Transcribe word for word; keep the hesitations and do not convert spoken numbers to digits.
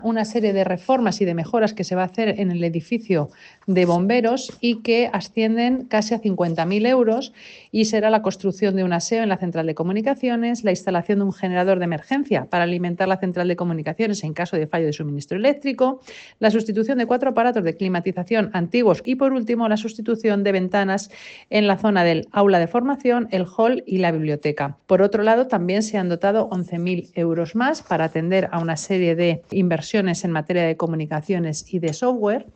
una serie de reformas y de mejoras que se va a hacer en el edificio de bomberos y que ascienden casi a cincuenta mil euros, y será la construcción de un aseo en la central de comunicaciones, la instalación de un generador de emergencia para alimentar la central de comunicaciones en caso de fallo de suministro eléctrico, la sustitución de cuatro aparatos de climatización antiguos y, por último, la sustitución de ventanas en la zona del aula de formación, el hall y la biblioteca. Por otro lado, también se han dotado once mil euros más para atender a una serie de inversiones en materia de comunicaciones y de software.